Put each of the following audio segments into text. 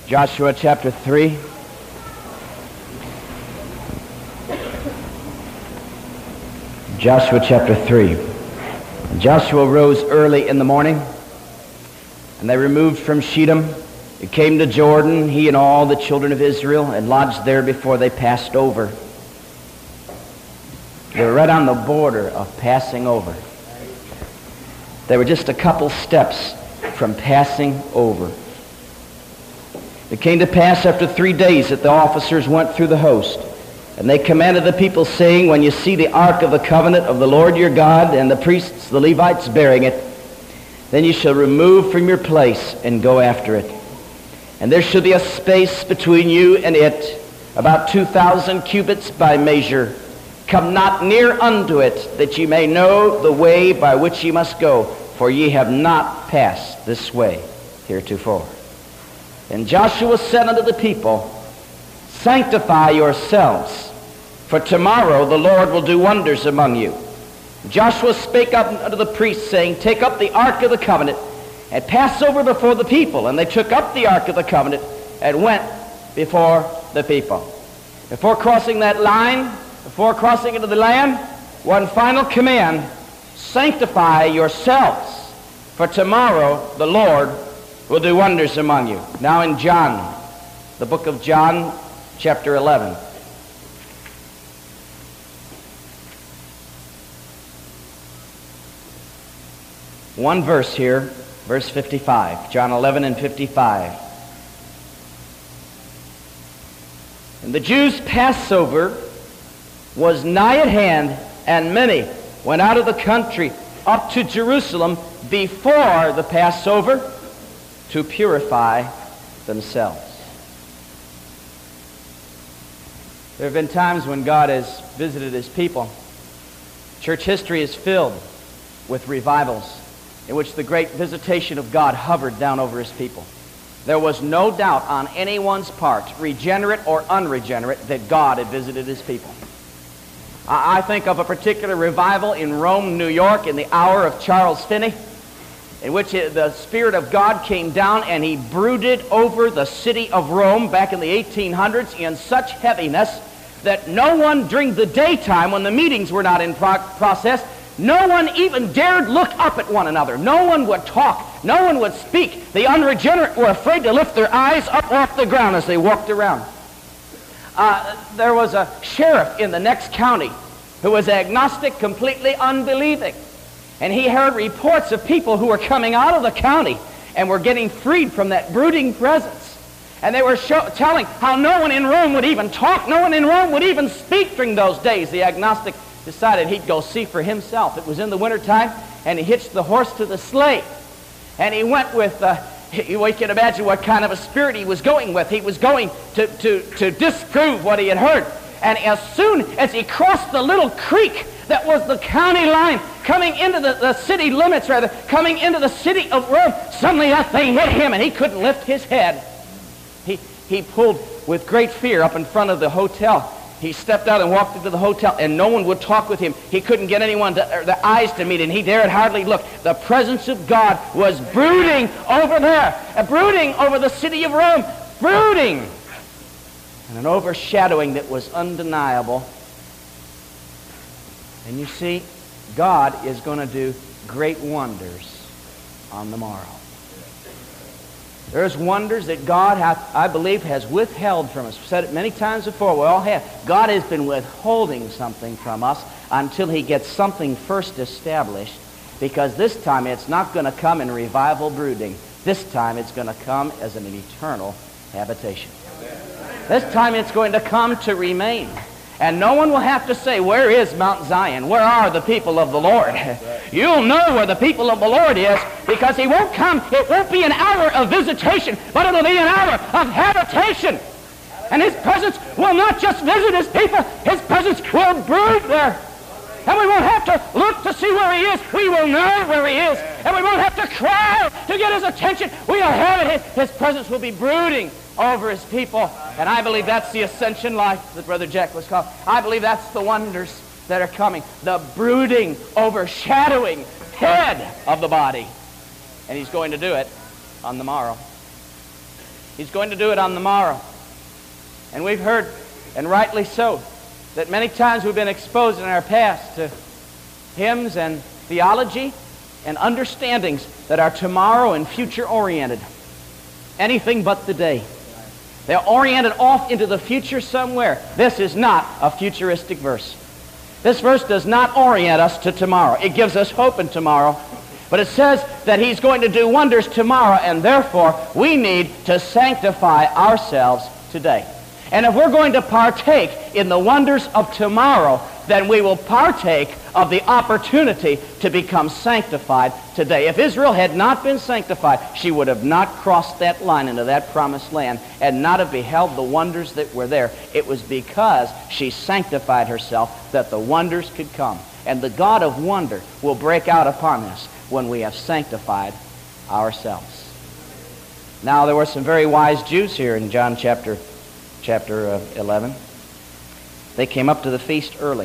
Joshua chapter 3. Joshua chapter 3. Joshua rose early in the morning, and they removed from Shittim. It came to Jordan, he and all the children of Israel, and lodged there before they passed over. They were right on the border of passing over. They were just a couple steps from passing over. It came to pass after 3 days that the officers went through the host, and they commanded the people, saying, when you see the ark of the covenant of the Lord your God, and the priests, the Levites, bearing it, then you shall remove from your place and go after it. And there shall be a space between you and it, about 2,000 cubits by measure. Come not near unto it, that ye may know the way by which ye must go, for ye have not passed this way heretofore. And Joshua said unto the people, sanctify yourselves, for tomorrow the Lord will do wonders among you. Joshua spake up unto the priests, saying, take up the ark of the covenant, and pass over before the people. And they took up the ark of the covenant, and went before the people. Before crossing that line, before crossing into the land, one final command, sanctify yourselves, for tomorrow the Lord will do wonders among you. Now in John, the book of John, chapter 11. One verse here, verse 55. John 11 and 55. And the Jews' Passover was nigh at hand, and many went out of the country up to Jerusalem before the Passover to purify themselves. There have been times when God has visited his people. Church history is filled with revivals in which the great visitation of God hovered down over his people. There was no doubt on anyone's part, regenerate or unregenerate, that God had visited his people. I think of a particular revival in Rome, New York, in the hour of Charles Finney, in which the Spirit of God came down and he brooded over the city of Rome back in the 1800s in such heaviness that no one during the daytime, when the meetings were not in process, no one even dared look up at one another. No one would talk. No one would speak. The unregenerate were afraid to lift their eyes up off the ground as they walked around. There was a sheriff in the next county who was agnostic, completely unbelieving. And he heard reports of people who were coming out of the county and were getting freed from that brooding presence. And they were telling how no one in Rome would even talk, no one in Rome would even speak during those days. The agnostic decided he'd go see for himself. It was in the wintertime, and he hitched the horse to the sleigh. And he went with, you can imagine what kind of a spirit he was going with. He was going to disprove what he had heard. And as soon as he crossed the little creek that was the county line, coming into the city limits, rather, coming into the city of Rome, suddenly that thing hit him and he couldn't lift his head. He pulled with great fear up in front of the hotel. He stepped out and walked into the hotel, and no one would talk with him. He couldn't get anyone the eyes to meet, and he dared hardly look. The presence of God was brooding over there, brooding over the city of Rome, brooding, and an overshadowing that was undeniable. And you see, God is going to do great wonders on the morrow. There's wonders that God, I believe, has withheld from us. I've said it many times before. We all have. God has been withholding something from us until he gets something first established, because this time it's not going to come in revival brooding. This time it's going to come as an eternal habitation. This time it's going to come to remain. And no one will have to say, where is Mount Zion? Where are the people of the Lord? You'll know where the people of the Lord is, because he won't come. It won't be an hour of visitation, but it'll be an hour of habitation. And his presence will not just visit his people. His presence will brood there. And we won't have to look to see where he is. We will know where he is. And we won't have to cry to get his attention. We'll have it. His presence will be brooding over his people. And I believe that's the ascension life that Brother Jack was called. I believe that's the wonders that are coming. The brooding, overshadowing head of the body. And he's going to do it on the morrow. He's going to do it on the morrow. And we've heard, and rightly so, that many times we've been exposed in our past to hymns and theology and understandings that are tomorrow and future oriented. Anything but the day. They're oriented off into the future somewhere. This is not a futuristic verse. This verse does not orient us to tomorrow. It gives us hope in tomorrow. But it says that he's going to do wonders tomorrow, and therefore we need to sanctify ourselves today. And if we're going to partake in the wonders of tomorrow, then we will partake of the opportunity to become sanctified today. If Israel had not been sanctified, she would have not crossed that line into that promised land and not have beheld the wonders that were there. It was because she sanctified herself that the wonders could come. And the God of wonder will break out upon us when we have sanctified ourselves. Now, there were some very wise Jews here in John chapter 11. They came up to the feast early.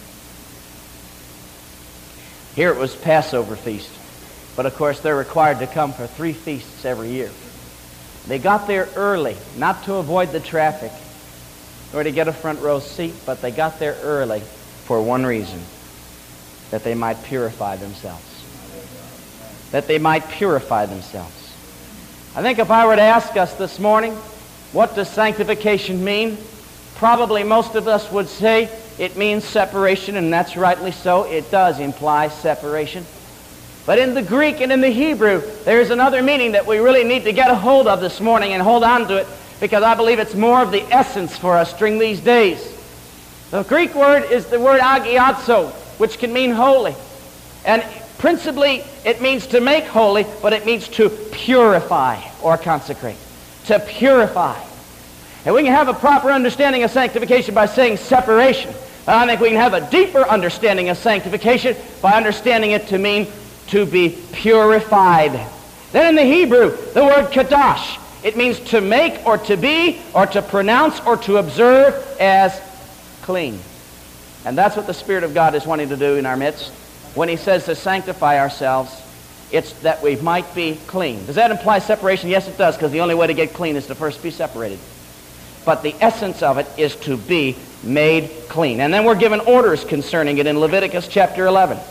Here it was Passover feast. But of course they're required to come for 3 feasts every year. They got there early, not to avoid the traffic or to get a front row seat, but they got there early for one reason: that they might purify themselves. That they might purify themselves. I think if I were to ask us this morning, what does sanctification mean? Probably most of us would say it means separation, and that's rightly so. It does imply separation. But in the Greek and in the Hebrew, there's another meaning that we really need to get a hold of this morning and hold on to it, because I believe it's more of the essence for us during these days. The Greek word is the word agiazo, which can mean holy. And principally, it means to make holy, but it means to purify or consecrate. To purify. And we can have a proper understanding of sanctification by saying separation. But I think we can have a deeper understanding of sanctification by understanding it to mean to be purified. Then in the Hebrew, the word kadosh. It means to make or to be or to pronounce or to observe as clean. And that's what the Spirit of God is wanting to do in our midst. When he says to sanctify ourselves, it's that we might be clean. Does that imply separation? Yes, it does, because the only way to get clean is to first be separated. But the essence of it is to be made clean. And then we're given orders concerning it in Leviticus chapter 11.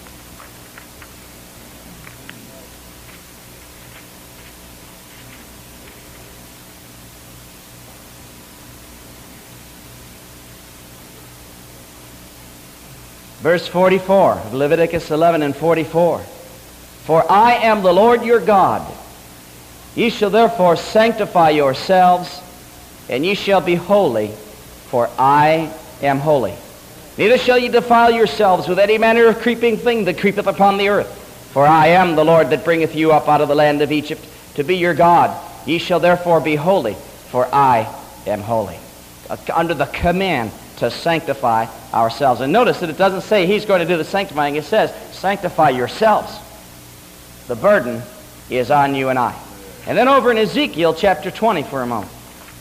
Verse 44 of Leviticus 11 and 44. For I am the Lord your God. Ye shall therefore sanctify yourselves, and ye shall be holy, for I am holy. Neither shall ye defile yourselves with any manner of creeping thing that creepeth upon the earth. For I am the Lord that bringeth you up out of the land of Egypt to be your God. Ye shall therefore be holy, for I am holy. Under the command to sanctify ourselves. And notice that it doesn't say he's going to do the sanctifying. It says, sanctify yourselves. The burden is on you and I. And then over in Ezekiel chapter 20 for a moment.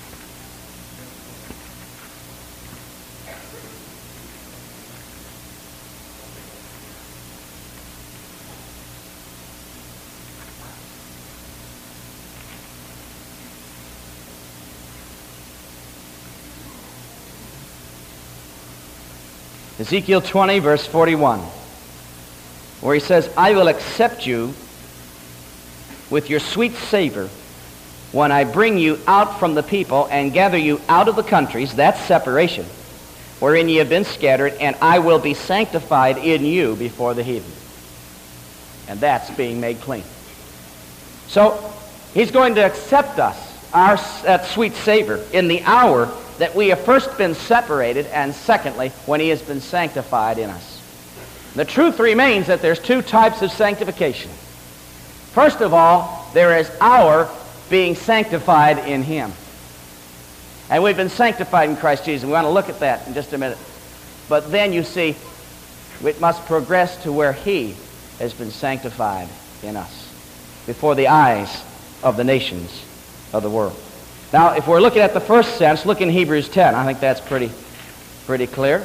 Ezekiel 20, verse 41, where he says, I will accept you with your sweet savor when I bring you out from the people and gather you out of the countries, that's separation, wherein ye have been scattered, and I will be sanctified in you before the heathen. And that's being made clean. So he's going to accept us, that sweet savor, in the hour that we have first been separated, and secondly, when he has been sanctified in us. The truth remains that there's 2 types of sanctification. First of all, there is our being sanctified in him. And we've been sanctified in Christ Jesus. We want to look at that in just a minute. But then you see, it must progress to where he has been sanctified in us before the eyes of the nations of the world. Now, if we're looking at the first sense, look in Hebrews 10. I think that's pretty clear.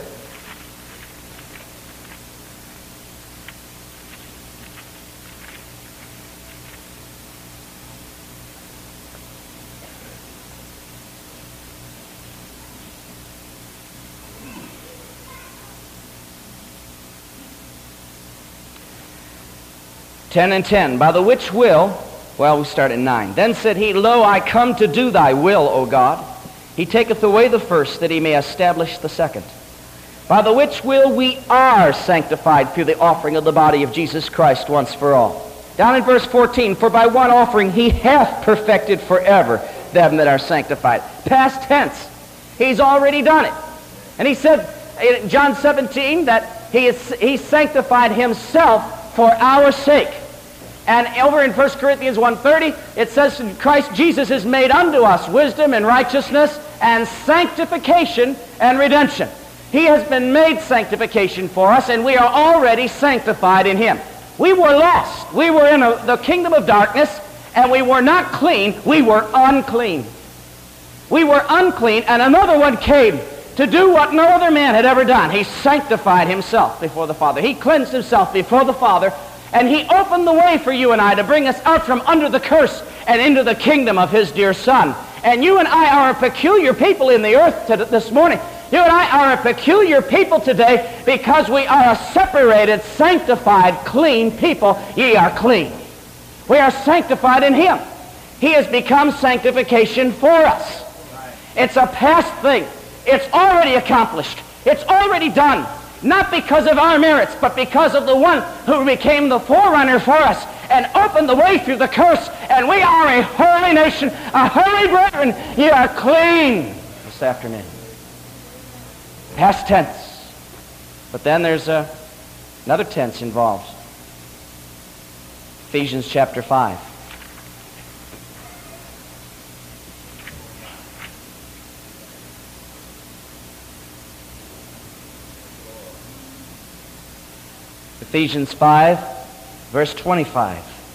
10 and 10. By the which will, well, we start at 9. Then said he, Lo, I come to do thy will, O God. He taketh away the first, that he may establish the second. By the which will we are sanctified through the offering of the body of Jesus Christ once for all. Down in verse 14, for by one offering he hath perfected forever them that are sanctified. Past tense. He's already done it. And he said in John 17 that he sanctified himself for our sake. And over in 1 Corinthians 1:30, it says, Christ Jesus is made unto us wisdom and righteousness and sanctification and redemption. He has been made sanctification for us, and we are already sanctified in him. We were lost. We were in the kingdom of darkness, and we were not clean. We were unclean. We were unclean, and another one came to do what no other man had ever done. He sanctified himself before the Father. He cleansed himself before the Father, and he opened the way for you and I to bring us out from under the curse and into the kingdom of his dear Son. And you and I are a peculiar people in the earth this morning. You and I are a peculiar people today because we are a separated, sanctified, clean people. Ye are clean. We are sanctified in him. He has become sanctification for us. It's a past thing. It's already accomplished. It's already done. Not because of our merits, but because of the one who became the forerunner for us and opened the way through the curse. And we are a holy nation, a holy brethren. Ye are clean this afternoon. Past tense. But then there's another tense involved. Ephesians chapter 5. Ephesians 5, verse 25.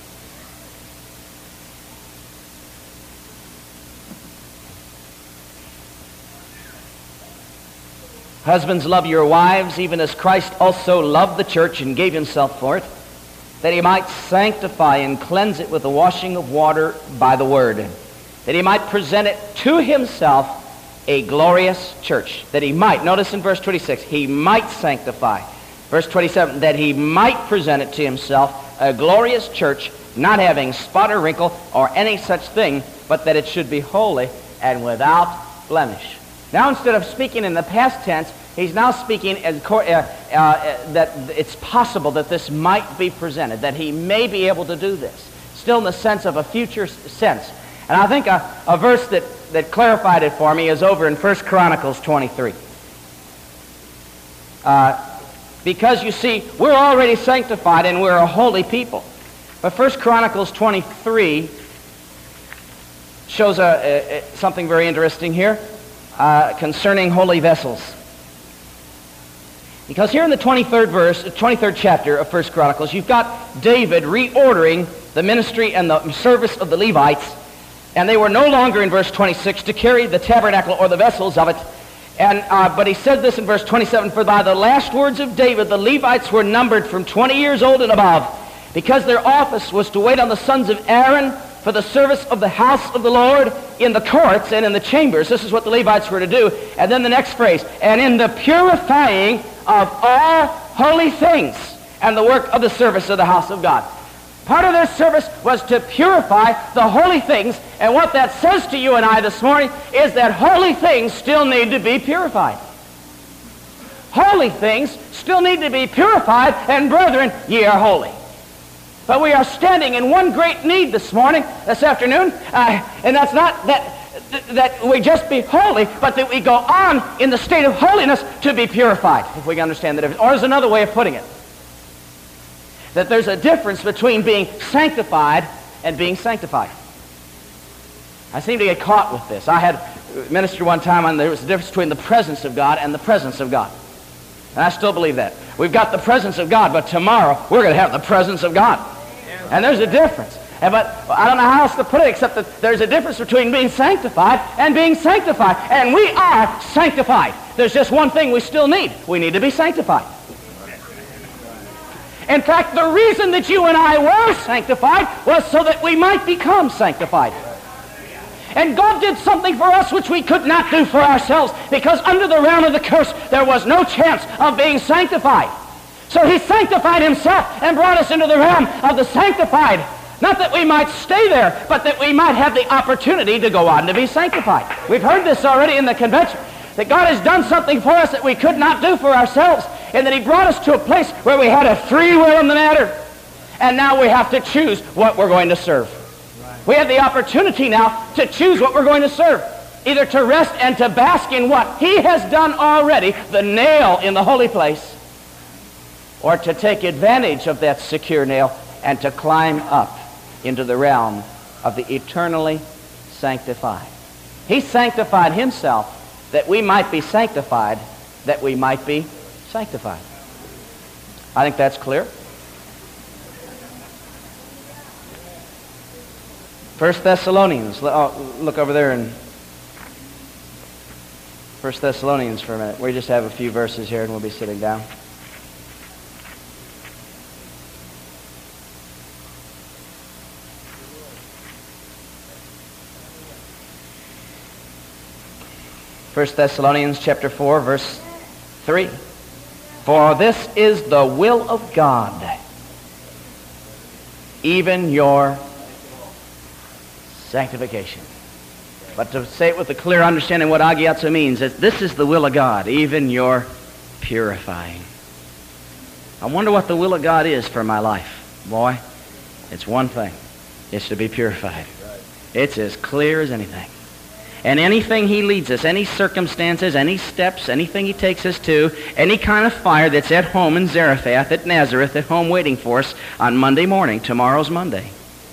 Husbands, love your wives, even as Christ also loved the church and gave himself for it, that he might sanctify and cleanse it with the washing of water by the word, that he might present it to himself a glorious church, that he might, notice in verse 26, he might sanctify. Verse 27, that he might present it to himself a glorious church, not having spot or wrinkle or any such thing, but that it should be holy and without blemish. Now, instead of speaking in the past tense, he's now speaking as that it's possible that this might be presented, that he may be able to do this, still in the sense of a future sense. And I think a verse that clarified it for me is over in 1 Chronicles 23. Because, you see, we're already sanctified and we're a holy people. But 1 Chronicles 23 shows something very interesting here concerning holy vessels. Because here in the 23rd chapter of 1 Chronicles, you've got David reordering the ministry and the service of the Levites, and they were no longer, in verse 26, to carry the tabernacle or the vessels of it. But he said this in verse 27, for by the last words of David, the Levites were numbered from 20 years old and above, because their office was to wait on the sons of Aaron for the service of the house of the Lord in the courts and in the chambers. This is what the Levites were to do. And then the next phrase, and in the purifying of all holy things and the work of the service of the house of God. Part of their service was to purify the holy things, and what that says to you and I this morning is that holy things still need to be purified. Holy things still need to be purified, and brethren, ye are holy. But we are standing in one great need this afternoon, and that's not that we just be holy, but that we go on in the state of holiness to be purified, if we can understand the difference. Or there's another way of putting it. That there's a difference between being sanctified and being sanctified. I seem to get caught with this. I had ministered one time on there was a difference between the presence of God and the presence of God. And I still believe that. We've got the presence of God, but tomorrow we're going to have the presence of God. And there's a difference. But I don't know how else to put it except that there's a difference between being sanctified and being sanctified. And we are sanctified. There's just one thing we still need. We need to be sanctified. In fact, the reason that you and I were sanctified was so that we might become sanctified. And God did something for us which we could not do for ourselves, because under the realm of the curse there was no chance of being sanctified. So he sanctified himself and brought us into the realm of the sanctified. Not that we might stay there, but that we might have the opportunity to go on to be sanctified. We've heard this already in the convention, that God has done something for us that we could not do for ourselves, and that he brought us to a place where we had a free will in the matter. And now we have to choose what we're going to serve. We have the opportunity now to choose what we're going to serve. Either to rest and to bask in what he has done already, the nail in the holy place, or to take advantage of that secure nail and to climb up into the realm of the eternally sanctified. He sanctified himself that we might be sanctified, that we might be sanctified. I think that's clear. 1 Thessalonians, look over there in 1 Thessalonians for a minute. We just have a few verses here and we'll be sitting down. First Thessalonians chapter 4, verse 3. For this is the will of God, even your sanctification. But to say it with a clear understanding what agiazo means is this is the will of God, even your purifying. I wonder what the will of God is for my life. Boy, it's one thing. It's to be purified. It's as clear as anything. And anything he leads us, any circumstances, any steps, anything he takes us to, any kind of fire that's at home in Zarephath, at Nazareth, at home waiting for us on Monday morning, tomorrow's Monday.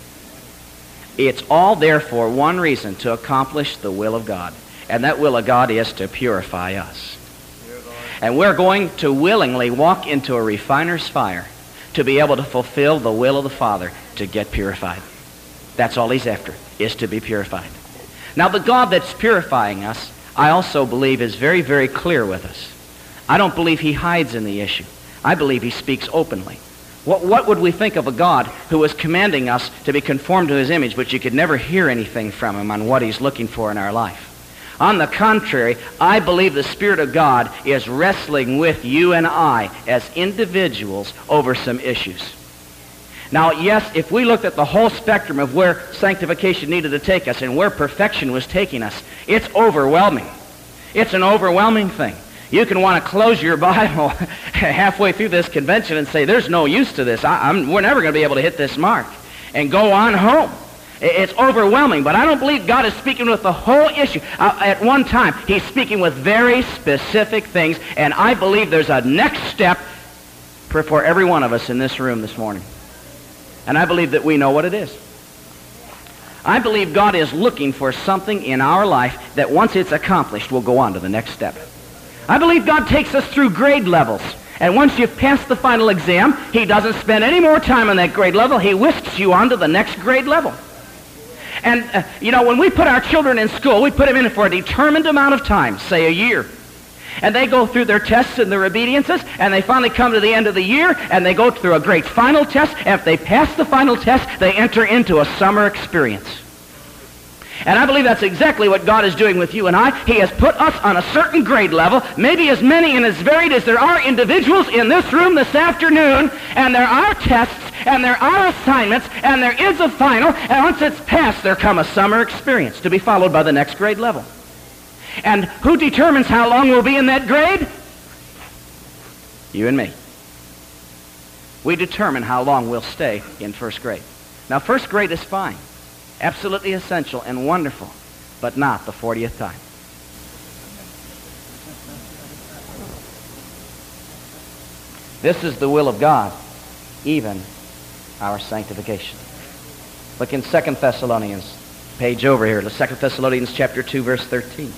It's all there for one reason, to accomplish the will of God. And that will of God is to purify us. And we're going to willingly walk into a refiner's fire to be able to fulfill the will of the Father, to get purified. That's all he's after, is to be purified. Now, the God that's purifying us, I also believe is very, very clear with us. I don't believe he hides in the issue. I believe he speaks openly. What would we think of a God who was commanding us to be conformed to his image, but you could never hear anything from him on what he's looking for in our life? On the contrary, I believe the Spirit of God is wrestling with you and I as individuals over some issues. Now, yes, if we looked at the whole spectrum of where sanctification needed to take us and where perfection was taking us, it's overwhelming. It's an overwhelming thing. You can want to close your Bible halfway through this convention and say, there's no use to this. We're never going to be able to hit this mark, and go on home. It's overwhelming, but I don't believe God is speaking with the whole issue. At one time, he's speaking with very specific things, and I believe there's a next step for every one of us in this room this morning. And I believe that we know what it is. I believe God is looking for something in our life that once it's accomplished, we'll go on to the next step. I believe God takes us through grade levels. And once you've passed the final exam, he doesn't spend any more time on that grade level. He whisks you on to the next grade level. And, when we put our children in school, we put them in for a determined amount of time, say a year. And they go through their tests and their obediences, and they finally come to the end of the year, and they go through a great final test. And if they pass the final test, they enter into a summer experience. And I believe that's exactly what God is doing with you and I. He has put us on a certain grade level, maybe as many and as varied as there are individuals in this room this afternoon, and there are tests, and there are assignments, and there is a final, and once it's passed, there comes a summer experience to be followed by the next grade level. And who determines how long we'll be in that grade? You and me. We determine how long we'll stay in first grade. Now, first grade is fine, absolutely essential and wonderful, but not the 40th time. This is the will of God, even our sanctification. Look in 2 Thessalonians, page over here, 2 Thessalonians chapter 2, verse 13.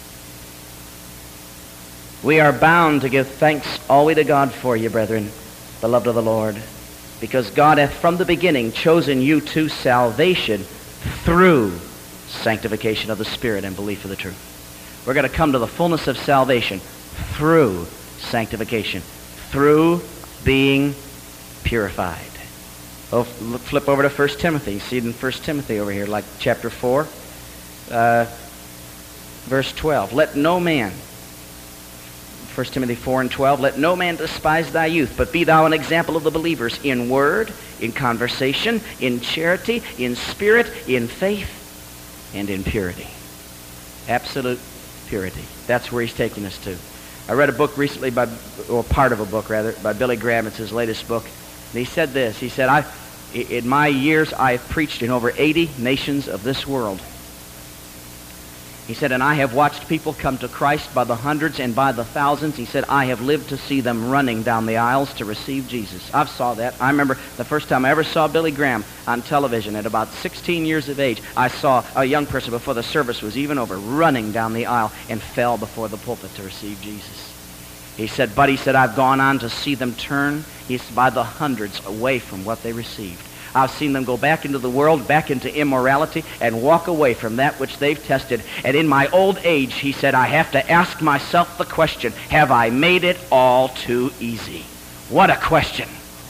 We are bound to give thanks always to God for you, brethren, beloved of the Lord, because God hath from the beginning chosen you to salvation through sanctification of the Spirit and belief of the truth. We're going to come to the fullness of salvation through sanctification, through being purified. Oh, flip over to 1 Timothy. See it in 1 Timothy over here, like chapter 4, verse 12. Let no man 1 Timothy 4:12, let no man despise thy youth, but be thou an example of the believers in word, in conversation, in charity, in spirit, in faith, and in purity. Absolute purity. That's where he's taking us to. I read a book recently, or part of a book rather, by Billy Graham. It's his latest book. And he said this. He said, in my years, I've preached in over 80 nations of this world. He said, and I have watched people come to Christ by the hundreds and by the thousands. He said, I have lived to see them running down the aisles to receive Jesus. I've saw that. I remember the first time I ever saw Billy Graham on television at about 16 years of age. I saw a young person before the service was even over running down the aisle and fell before the pulpit to receive Jesus. He said, but he said, I've gone on to see them turn by the hundreds away from what they received. I've seen them go back into the world, back into immorality, and walk away from that which they've tested. And in my old age, he said, I have to ask myself the question, have I made it all too easy? What a question.